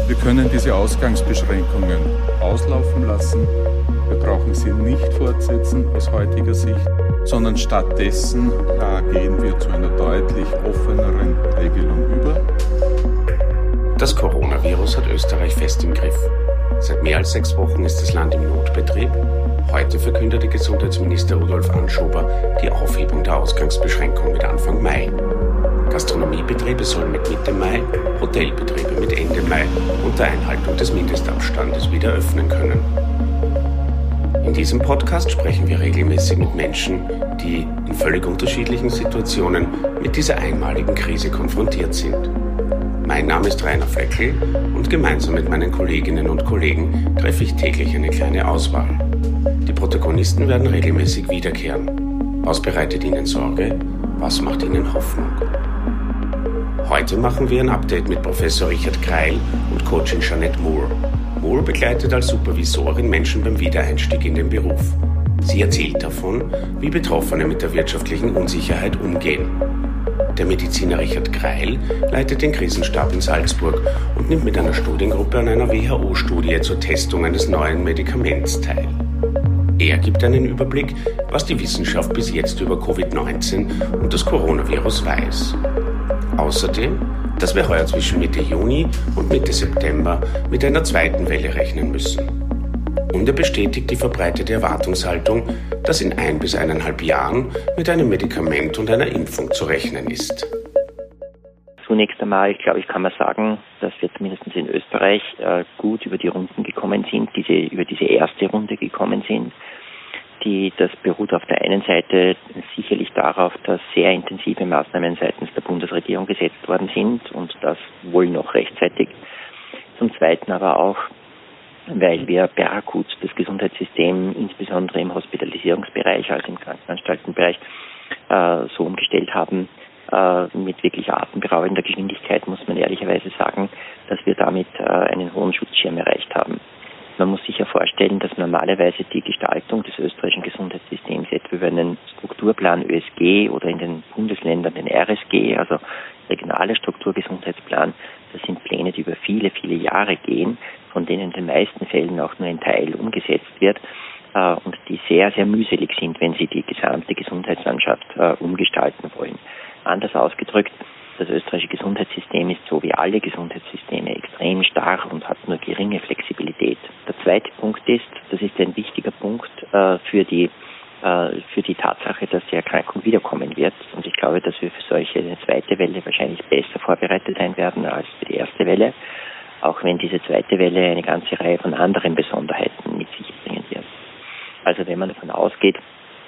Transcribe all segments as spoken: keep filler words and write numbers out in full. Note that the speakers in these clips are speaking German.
Wir können diese Ausgangsbeschränkungen auslaufen lassen. Wir brauchen sie nicht fortsetzen aus heutiger Sicht, sondern stattdessen äh, gehen wir zu einer deutlich offeneren Regelung über. Das Coronavirus hat Österreich fest im Griff. Seit mehr als sechs Wochen ist das Land im Notbetrieb. Heute verkündete Gesundheitsminister Rudolf Anschober die Aufhebung der Ausgangsbeschränkung mit Anfang Mai. Gastronomiebetriebe sollen mit Mitte Mai, Hotelbetriebe mit Ende Mai unter Einhaltung des Mindestabstandes wieder öffnen können. In diesem Podcast sprechen wir regelmäßig mit Menschen, die in völlig unterschiedlichen Situationen mit dieser einmaligen Krise konfrontiert sind. Mein Name ist Rainer Fleckl und gemeinsam mit meinen Kolleginnen und Kollegen treffe ich täglich eine kleine Auswahl. Die Protagonisten werden regelmäßig wiederkehren. Was bereitet ihnen Sorge? Was macht ihnen Hoffnung? Heute machen wir ein Update mit Professor Richard Kreil und Coachin Jeanette Moore. Moore begleitet als Supervisorin Menschen beim Wiedereinstieg in den Beruf. Sie erzählt davon, wie Betroffene mit der wirtschaftlichen Unsicherheit umgehen. Der Mediziner Richard Kreil leitet den Krisenstab in Salzburg und nimmt mit einer Studiengruppe an einer W H O-Studie zur Testung eines neuen Medikaments teil. Er gibt einen Überblick, was die Wissenschaft bis jetzt über Covid neunzehn und das Coronavirus weiß. Außerdem, dass wir heuer zwischen Mitte Juni und Mitte September mit einer zweiten Welle rechnen müssen. Und er bestätigt die verbreitete Erwartungshaltung, dass in ein bis eineinhalb Jahren mit einem Medikament und einer Impfung zu rechnen ist. Zunächst einmal, glaube ich, kann man sagen, dass wir zumindest in Österreich äh, gut über die Runden gekommen sind, diese, über diese erste Runde gekommen sind. Die, das beruht auf der einen Seite sicherlich darauf, dass sehr intensive Maßnahmen seitens der Bundesregierung gesetzt worden sind und das wohl noch rechtzeitig. Zum Zweiten aber auch, weil wir per akut das Gesundheitssystem insbesondere im Hospitalisierungsbereich, also im Krankenanstaltenbereich, äh, so umgestellt haben, äh, mit wirklich atemberaubender Geschwindigkeit, muss man ehrlicherweise sagen, dass wir damit äh, einen hohen Schutzschirm erreicht haben. Man muss sich ja vorstellen, dass normalerweise die Gestaltung des österreichischen Gesundheitssystems etwa über einen Strukturplan Ö S G oder in den Bundesländern den R S G, also regionale Strukturgesundheitsplan, das sind Pläne, die über viele, viele Jahre gehen, von denen in den meisten Fällen auch nur ein Teil umgesetzt wird äh, und die sehr, sehr mühselig sind, wenn sie die gesamte Gesundheitslandschaft äh, umgestalten wollen. Anders ausgedrückt, das österreichische Gesundheitssystem ist so wie alle Gesundheitssysteme extrem starr und hat nur geringe Flexibilität. Der zweite Punkt ist, das ist ein wichtiger Punkt äh, für die äh, für die Tatsache, dass die Erkrankung wiederkommen wird. Und ich glaube, dass wir für solche eine zweite Welle wahrscheinlich besser vorbereitet sein werden als für die erste Welle, auch wenn diese zweite Welle eine ganze Reihe von anderen Besonderheiten mit sich bringen wird. Also wenn man davon ausgeht,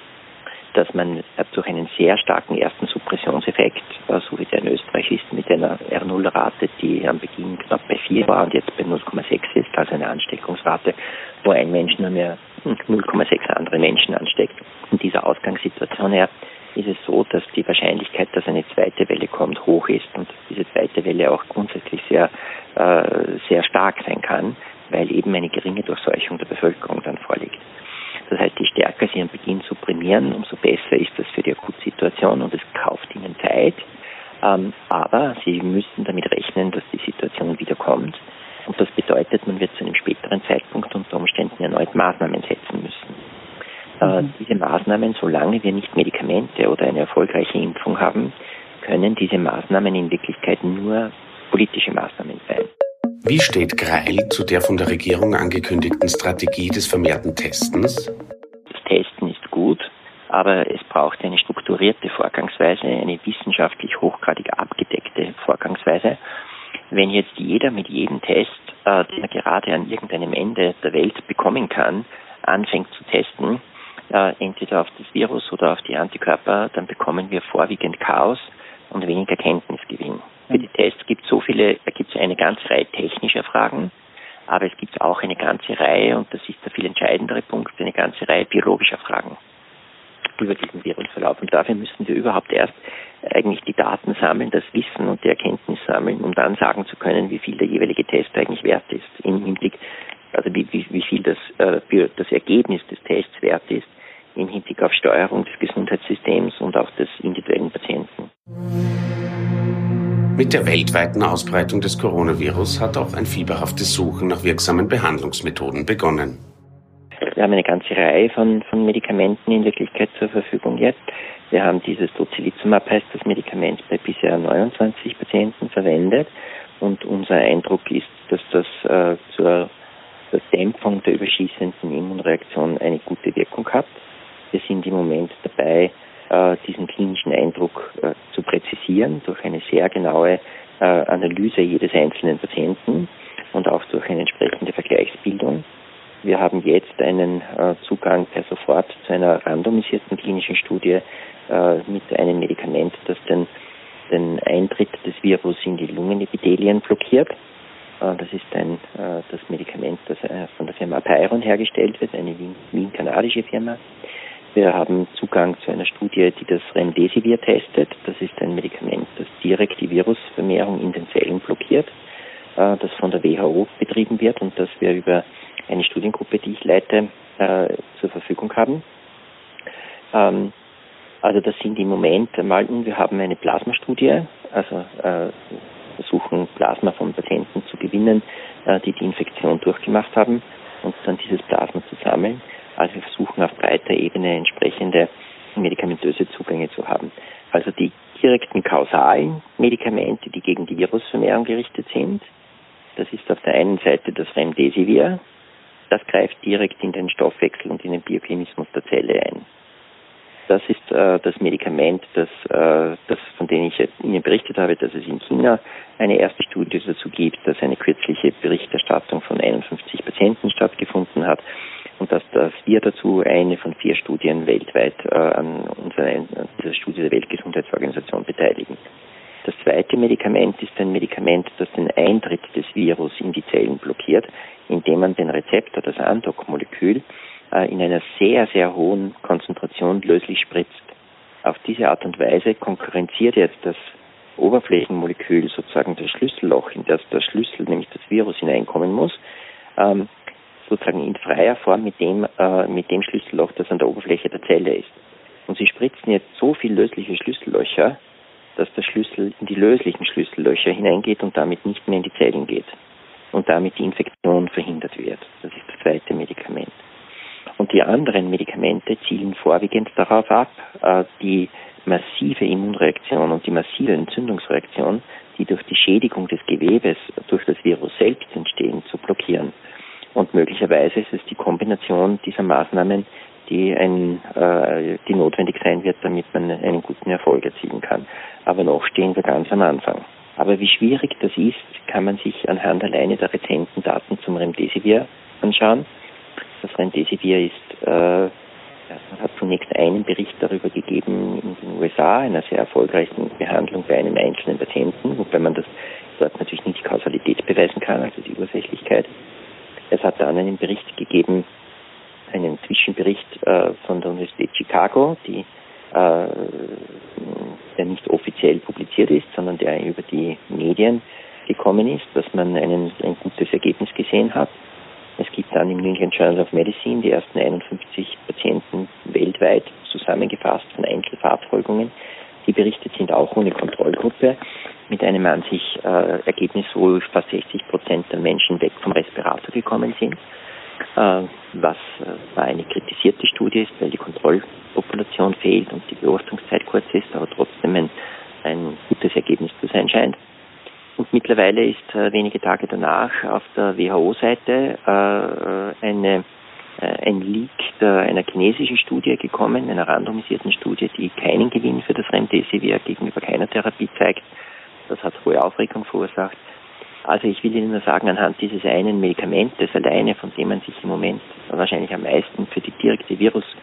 dass man durch einen sehr starken ersten Suppressionseffekt, so wie der in Österreich ist, mit einer R null Rate, die am Beginn knapp bei vier war und jetzt bei null Komma sechs ist, also eine Ansteckungsrate, wo ein Mensch nur mehr null Komma sechs andere Menschen ansteckt. In dieser Ausgangssituation her ist es so, dass die Wahrscheinlichkeit, dass eine zweite Welle kommt, hoch ist und diese zweite Welle auch grundsätzlich sehr, äh, sehr stark sein kann, weil eben eine geringe Durchseuchung der Bevölkerung dann vorliegt. Das heißt, je stärker Sie am Beginn supprimieren, umso besser ist das für die Akutsituation und es kauft Ihnen Zeit. Ähm, aber Sie müssen damit rechnen, dass die Situation wiederkommt. Und das bedeutet, man wird zu einem späteren Zeitpunkt unter Umständen erneut Maßnahmen setzen müssen. Äh, mhm. Diese Maßnahmen, solange wir nicht Medikamente oder eine erfolgreiche Impfung haben, können diese Maßnahmen in Wirklichkeit nur politische Maßnahmen sein. Wie steht Kreil zu der von der Regierung angekündigten Strategie des vermehrten Testens? Das Testen ist gut, aber es braucht eine strukturierte Vorgangsweise, eine wissenschaftlich hochgradig abgedeckte Vorgangsweise. Wenn jetzt jeder mit jedem Test, äh, den er gerade an irgendeinem Ende der Welt bekommen kann, anfängt zu testen, äh, entweder auf das Virus oder auf die Antikörper, dann bekommen wir vorwiegend Chaos und weniger Kenntnisgewinn. Für die Tests gibt es so viele, da gibt es eine ganze Reihe technischer Fragen, aber es gibt auch eine ganze Reihe, und das ist der viel entscheidendere Punkt, eine ganze Reihe biologischer Fragen über diesen Virusverlauf. Und dafür müssen wir überhaupt erst eigentlich die Daten sammeln, das Wissen und die Erkenntnis sammeln, um dann sagen zu können, wie viel der jeweilige Test eigentlich wert ist, im Hinblick, also wie, wie, wie viel das, äh, das Ergebnis des Tests wert ist, im Hinblick auf Steuerung des Gesundheitssystems und auch des individuellen Patienten. Mit der weltweiten Ausbreitung des Coronavirus hat auch ein fieberhaftes Suchen nach wirksamen Behandlungsmethoden begonnen. Wir haben eine ganze Reihe von, von Medikamenten in Wirklichkeit zur Verfügung jetzt. Wir haben dieses Tocilizumab, heißt das Medikament, bei bisher neunundzwanzig Patienten verwendet. Und unser Eindruck ist, dass das äh, zur, zur Dämpfung der überschießenden Immunreaktion eine gute Wirkung hat. Wir sind im Moment dabei, äh, diesen klinischen Eindruck äh, zu präzisieren durch eine sehr genaue äh, Analyse jedes einzelnen Patienten und auch durch eine entsprechende Vergleichsbildung. Wir haben jetzt einen äh, Zugang per sofort zu einer randomisierten klinischen Studie äh, mit einem Medikament, das den, den Eintritt des Virus in die Lungenepithelien blockiert. Äh, das ist ein, äh, das Medikament, das äh, von der Firma Apeiron hergestellt wird, eine Wien, Wien-kanadische Firma. Wir haben Zugang zu einer Studie, die das Remdesivir testet. Das ist ein Medikament, das direkt die Virusvermehrung in den Zellen blockiert, äh, das von der W H O betrieben wird und das wir über eine Studiengruppe, die ich leite, äh, zur Verfügung haben. Ähm, also das sind im Moment einmal, wir haben eine Plasmastudie, also äh, versuchen Plasma von Patienten zu gewinnen, äh, die die Infektion durchgemacht haben und dann dieses Plasma zu sammeln. Also wir versuchen auf breiter Ebene entsprechende medikamentöse Zugänge zu haben. Also die direkten kausalen Medikamente, die gegen die Virusvermehrung gerichtet sind, das ist auf der einen Seite das Remdesivir. Das greift direkt in den Stoffwechsel und in den Biochemismus der Zelle ein. Das ist äh, das Medikament, das, äh, das, von dem ich Ihnen berichtet habe, dass es in China eine erste Studie dazu gibt, dass eine kürzliche Berichterstattung von einundfünfzig Patienten stattgefunden hat und dass, dass wir dazu eine von vier Studien weltweit äh, an unserer an dieser Studie der Weltgesundheitsorganisation beteiligen. Das zweite Medikament ist ein Medikament, das den Eintritt des Virus in die Zellen blockiert, indem man den Rezeptor, das Andockmolekül, äh, in einer sehr, sehr hohen Konzentration löslich spritzt. Auf diese Art und Weise konkurrenziert jetzt das Oberflächenmolekül sozusagen das Schlüsselloch, in das der Schlüssel, nämlich das Virus, hineinkommen muss, ähm, sozusagen in freier Form mit dem, äh, mit dem Schlüsselloch, das an der Oberfläche der Zelle ist. Und sie spritzen jetzt so viel lösliche Schlüssellöcher, dass der Schlüssel in die löslichen Schlüssellöcher hineingeht und damit nicht mehr in die Zellen geht und damit die Infektion verhindert wird. Das ist das zweite Medikament. Und die anderen Medikamente zielen vorwiegend darauf ab, die massive Immunreaktion und die massive Entzündungsreaktion, die durch die Schädigung des Gewebes durch das Virus selbst entstehen, zu blockieren. Und möglicherweise ist es die Kombination dieser Maßnahmen, die, ein, äh, die notwendig sein wird, damit man einen guten Erfolg erzielen kann. Aber noch stehen wir ganz am Anfang. Aber wie schwierig das ist, kann man sich anhand alleine der rezenten Daten zum Remdesivir anschauen. Das Remdesivir ist, äh, man hat zunächst einen Bericht darüber gegeben in den U S A, einer sehr erfolgreichen Behandlung bei einem einzelnen Patienten, wobei man das dort natürlich nicht die Kausalität beweisen kann, also die Ursächlichkeit. Es hat dann einen Bericht gegeben, einen Zwischenbericht äh, von der Universität Chicago, die, äh, der nicht offiziell publiziert ist, sondern der über die Medien gekommen ist, dass man einen, ein gutes Ergebnis gesehen hat. Es gibt dann im New England Journal of Medicine die ersten einundfünfzig Patienten weltweit zusammengefasst von Einzelverabfolgungen, die berichtet sind, auch ohne Kontrollgruppe, mit einem an sich äh, Ergebnis, wo fast sechzig Prozent der Menschen weg vom Respirator gekommen sind. Was äh, eine kritisierte Studie ist, weil die Kontrollpopulation fehlt und die Beobachtungszeit kurz ist, aber trotzdem ein, ein gutes Ergebnis zu sein scheint. Und mittlerweile ist äh, wenige Tage danach auf der W H O-Seite äh, eine, äh, ein Leak der, einer chinesischen Studie gekommen, einer randomisierten Studie, die keinen Gewinn für das Remdesivir gegenüber keiner Therapie zeigt. Das hat hohe Aufregung verursacht. Also ich will Ihnen nur sagen, anhand dieses einen Medikamentes alleine, von dem man sich im Moment wahrscheinlich am meisten für die direkte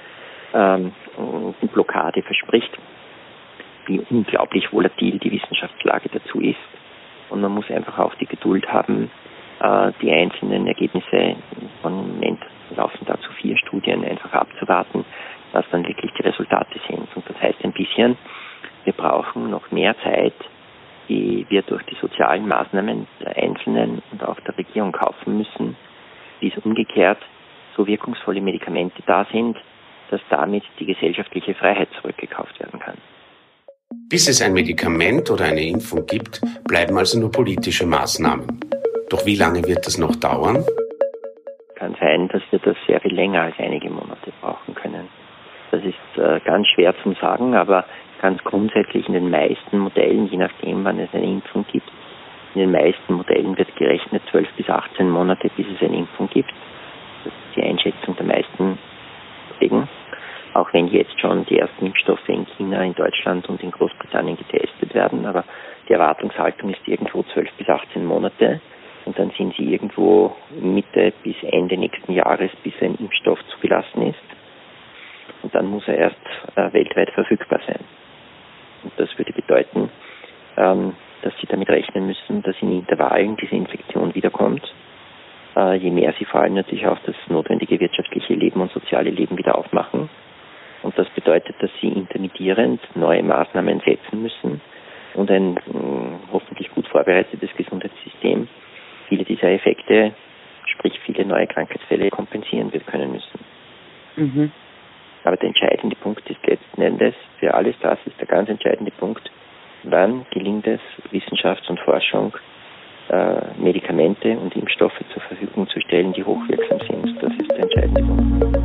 Virusblockade ähm, verspricht, wie unglaublich volatil die Wissenschaftslage dazu ist. Und man muss einfach auch die Geduld haben, äh, die einzelnen Ergebnisse, von Moment laufen dazu vier Studien, einfach abzuwarten, was dann wirklich die Resultate sind. Und das heißt ein bisschen, wir brauchen noch mehr Zeit, die wir durch die sozialen Maßnahmen der Einzelnen und auch der Regierung kaufen müssen, bis umgekehrt so wirkungsvolle Medikamente da sind, dass damit die gesellschaftliche Freiheit zurückgekauft werden kann. Bis es ein Medikament oder eine Impfung gibt, bleiben also nur politische Maßnahmen. Doch wie lange wird das noch dauern? Kann sein, dass wir das sehr viel länger als einige Monate brauchen können. Das ist äh, ganz schwer zu sagen, aber ganz grundsätzlich in den meisten Modellen, je nachdem, wann es eine Impfung gibt, in den meisten Modellen wird gerechnet zwölf bis achtzehn Monate, bis es eine Impfung gibt. Das ist die Einschätzung der meisten Kollegen. Auch wenn jetzt schon die ersten Impfstoffe in China, in Deutschland und in Großbritannien getestet werden. Aber die Erwartungshaltung ist irgendwo zwölf bis achtzehn Monate. Und dann sind sie irgendwo Mitte bis Ende nächsten Jahres, bis ein Impfstoff zugelassen ist. Und dann muss er erst äh, weltweit verfügbar sein. Und das würde bedeuten, ähm, dass sie damit rechnen müssen, dass in Intervallen diese Infektion wiederkommt. Äh, je mehr sie vor allem natürlich auch das notwendige wirtschaftliche Leben und soziale Leben wieder aufmachen. Und das bedeutet, dass sie intermittierend neue Maßnahmen setzen müssen und ein mh, hoffentlich gut vorbereitetes Gesundheitssystem viele dieser Effekte, sprich viele neue Krankheitsfälle, kompensieren wird können müssen. Mhm. Aber der entscheidende Punkt ist letzten Endes, für alles das ist der ganz entscheidende Punkt, wann gelingt es, Wissenschafts- und Forschung, äh, Medikamente und Impfstoffe zur Verfügung zu stellen, die hochwirksam sind. Das ist der entscheidende Punkt.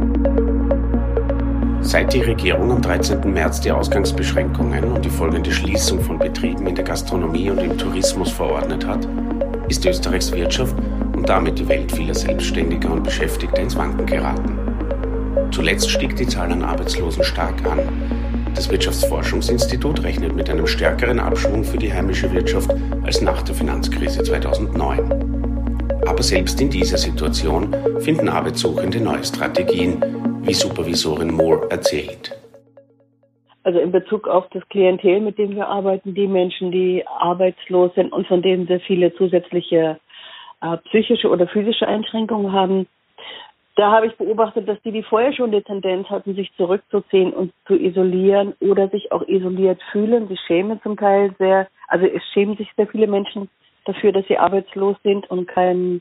Seit die Regierung am dreizehnten März die Ausgangsbeschränkungen und die folgende Schließung von Betrieben in der Gastronomie und im Tourismus verordnet hat, ist Österreichs Wirtschaft und damit die Welt vieler Selbstständiger und Beschäftigter ins Wanken geraten. Zuletzt stieg die Zahl an Arbeitslosen stark an. Das Wirtschaftsforschungsinstitut rechnet mit einem stärkeren Abschwung für die heimische Wirtschaft als nach der Finanzkrise zweitausendneun. Aber selbst in dieser Situation finden Arbeitssuchende neue Strategien, wie Supervisorin Moore erzählt. Also in Bezug auf das Klientel, mit dem wir arbeiten, die Menschen, die arbeitslos sind und von denen sehr viele zusätzliche äh, psychische oder physische Einschränkungen haben, da habe ich beobachtet, dass die, die vorher schon die Tendenz hatten, sich zurückzuziehen und zu isolieren oder sich auch isoliert fühlen. Sie schämen zum Teil sehr, also es schämen sich sehr viele Menschen dafür, dass sie arbeitslos sind und kein,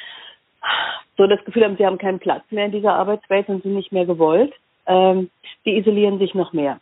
so das Gefühl haben, sie haben keinen Platz mehr in dieser Arbeitswelt und sind nicht mehr gewollt. Ähm, die isolieren sich noch mehr.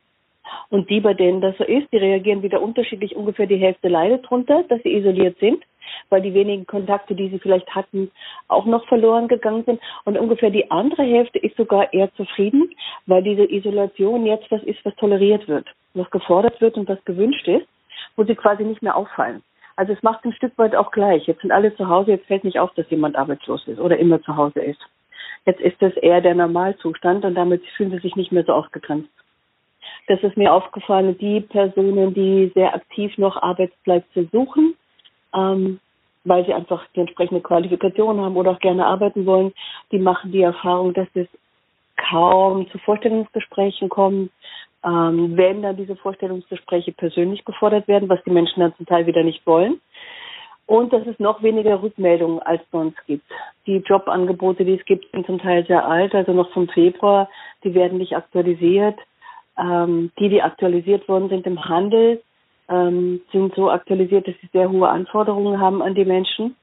Und die, bei denen das so ist, die reagieren wieder unterschiedlich. Ungefähr die Hälfte leidet drunter, dass sie isoliert sind, weil die wenigen Kontakte, die sie vielleicht hatten, auch noch verloren gegangen sind. Und ungefähr die andere Hälfte ist sogar eher zufrieden, weil diese Isolation jetzt was ist, was toleriert wird, was gefordert wird und was gewünscht ist, wo sie quasi nicht mehr auffallen. Also es macht ein Stück weit auch gleich. Jetzt sind alle zu Hause, jetzt fällt nicht auf, dass jemand arbeitslos ist oder immer zu Hause ist. Jetzt ist das eher der Normalzustand und damit fühlen sie sich nicht mehr so ausgegrenzt. Das ist mir aufgefallen, die Personen, die sehr aktiv noch Arbeitsplätze suchen, ähm, weil sie einfach die entsprechende Qualifikation haben oder auch gerne arbeiten wollen, die machen die Erfahrung, dass es kaum zu Vorstellungsgesprächen kommt, ähm, wenn dann diese Vorstellungsgespräche persönlich gefordert werden, was die Menschen dann zum Teil wieder nicht wollen. Und dass es noch weniger Rückmeldungen als sonst gibt. Die Jobangebote, die es gibt, sind zum Teil sehr alt, also noch vom Februar, die werden nicht aktualisiert. Ähm, die, die aktualisiert worden sind im Handel, ähm, sind so aktualisiert, dass sie sehr hohe Anforderungen haben an die Menschen.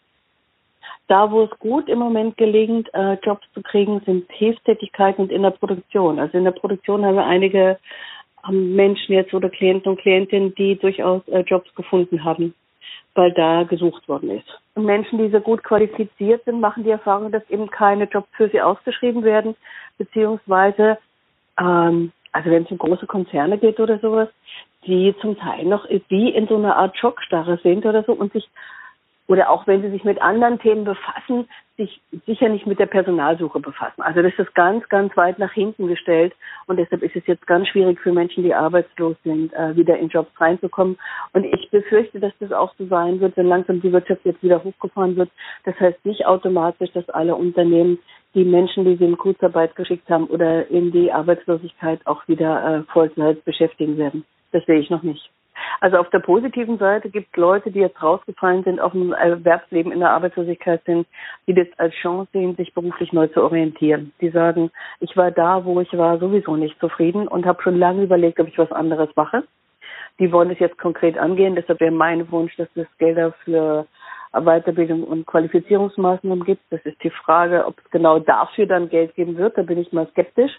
Da, wo es gut im Moment gelingt, äh, Jobs zu kriegen, sind Hilfstätigkeiten und in der Produktion. Also in der Produktion haben wir einige haben Menschen jetzt oder Klienten und Klientinnen, die durchaus äh, Jobs gefunden haben, weil da gesucht worden ist. Und Menschen, die so gut qualifiziert sind, machen die Erfahrung, dass eben keine Jobs für sie ausgeschrieben werden, beziehungsweise ähm, also wenn es um große Konzerne geht oder sowas, die zum Teil noch wie in so einer Art Schockstarre sind oder so und sich, oder auch wenn sie sich mit anderen Themen befassen, sich sicher nicht mit der Personalsuche befassen. Also das ist ganz, ganz weit nach hinten gestellt und deshalb ist es jetzt ganz schwierig für Menschen, die arbeitslos sind, wieder in Jobs reinzukommen. Und ich befürchte, dass das auch so sein wird, wenn langsam die Wirtschaft jetzt wieder hochgefahren wird. Das heißt nicht automatisch, dass alle Unternehmen die Menschen, die sie in Kurzarbeit geschickt haben oder in die Arbeitslosigkeit auch wieder äh, Vollzeit beschäftigen werden. Das sehe ich noch nicht. Also auf der positiven Seite gibt es Leute, die jetzt rausgefallen sind, auf dem Erwerbsleben in der Arbeitslosigkeit sind, die das als Chance sehen, sich beruflich neu zu orientieren. Die sagen, ich war da, wo ich war, sowieso nicht zufrieden und habe schon lange überlegt, ob ich was anderes mache. Die wollen es jetzt konkret angehen, deshalb wäre mein Wunsch, dass es Gelder für Weiterbildung und Qualifizierungsmaßnahmen gibt. Das ist die Frage, ob es genau dafür dann Geld geben wird. Da bin ich mal skeptisch.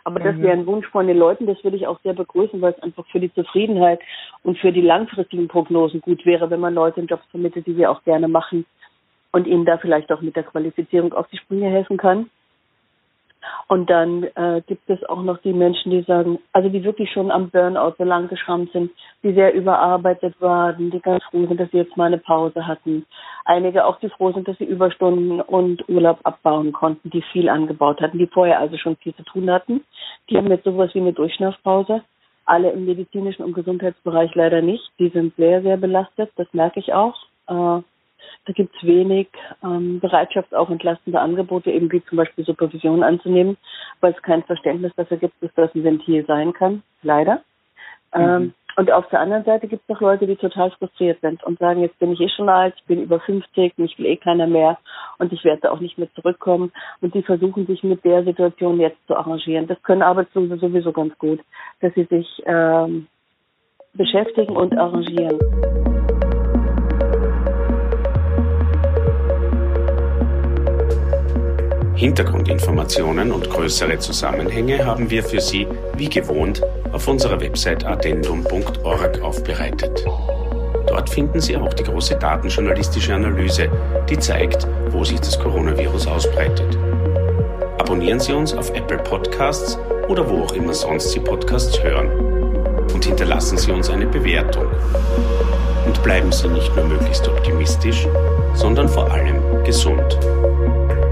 Aber das Mhm. wäre ein Wunsch von den Leuten, das würde ich auch sehr begrüßen, weil es einfach für die Zufriedenheit und für die langfristigen Prognosen gut wäre, wenn man Leute in Jobs vermittelt, die sie auch gerne machen und ihnen da vielleicht auch mit der Qualifizierung auf die Sprünge helfen kann. Und dann äh, gibt es auch noch die Menschen, die sagen, also die wirklich schon am Burnout so lang geschrammt sind, die sehr überarbeitet waren, die ganz froh sind, dass sie jetzt mal eine Pause hatten. Einige auch, die froh sind, dass sie Überstunden und Urlaub abbauen konnten, die viel angebaut hatten, die vorher also schon viel zu tun hatten. Die haben jetzt sowas wie eine Durchschnaufpause. Alle im medizinischen und Gesundheitsbereich leider nicht. Die sind sehr, sehr belastet, das merke ich auch. Äh, Da gibt es wenig ähm, Bereitschaft, auch entlastende Angebote, eben wie zum Beispiel Supervision anzunehmen, weil es kein Verständnis dafür gibt, dass das ein Ventil sein kann, leider. Mhm. Ähm, und auf der anderen Seite gibt es auch Leute, die total frustriert sind und sagen, jetzt bin ich eh schon alt, ich bin über fünfzig, mich will eh keiner mehr und ich werde auch nicht mehr zurückkommen. Und die versuchen sich mit der Situation jetzt zu arrangieren. Das können Arbeitslose sowieso ganz gut, dass sie sich ähm, beschäftigen und arrangieren. Hintergrundinformationen und größere Zusammenhänge haben wir für Sie, wie gewohnt, auf unserer Website addendum punkt org aufbereitet. Dort finden Sie auch die große datenjournalistische Analyse, die zeigt, wo sich das Coronavirus ausbreitet. Abonnieren Sie uns auf Apple Podcasts oder wo auch immer sonst Sie Podcasts hören. Und hinterlassen Sie uns eine Bewertung. Und bleiben Sie nicht nur möglichst optimistisch, sondern vor allem gesund.